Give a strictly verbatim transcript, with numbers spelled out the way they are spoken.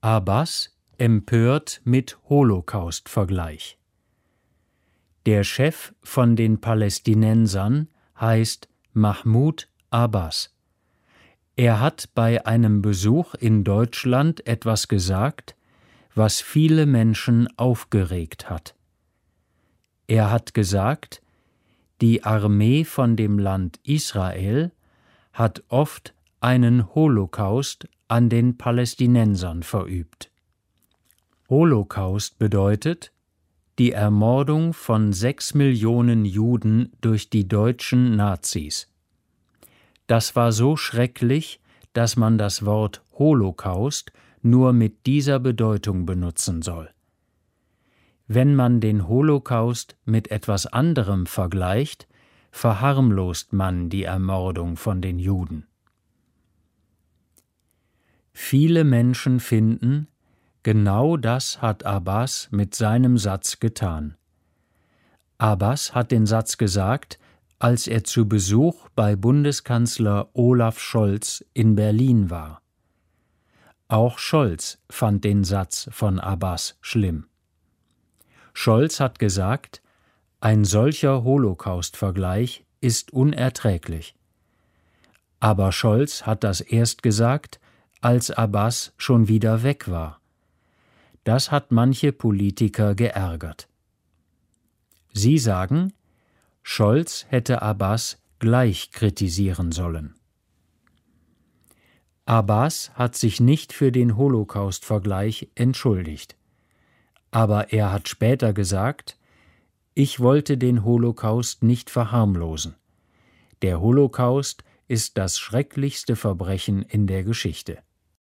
Abbas empört mit Holocaust-Vergleich. Der Chef von den Palästinensern heißt Mahmoud Abbas. Er hat bei einem Besuch in Deutschland etwas gesagt, was viele Menschen aufgeregt hat. Er hat gesagt, die Armee von dem Land Israel hat oft einen Holocaust an den Palästinensern verübt. Holocaust bedeutet die Ermordung von sechs Millionen Juden durch die deutschen Nazis. Das war so schrecklich, dass man das Wort Holocaust nur mit dieser Bedeutung benutzen soll. Wenn man den Holocaust mit etwas anderem vergleicht, verharmlost man die Ermordung von den Juden. Viele Menschen finden, genau das hat Abbas mit seinem Satz getan. Abbas hat den Satz gesagt, als er zu Besuch bei Bundeskanzler Olaf Scholz in Berlin war. Auch Scholz fand den Satz von Abbas schlimm. Scholz hat gesagt, ein solcher Holocaust-Vergleich ist unerträglich. Aber Scholz hat das erst gesagt, als Abbas schon wieder weg war. Das hat manche Politiker geärgert. Sie sagen, Scholz hätte Abbas gleich kritisieren sollen. Abbas hat sich nicht für den Holocaust-Vergleich entschuldigt. Aber er hat später gesagt, ich wollte den Holocaust nicht verharmlosen. Der Holocaust ist das schrecklichste Verbrechen in der Geschichte.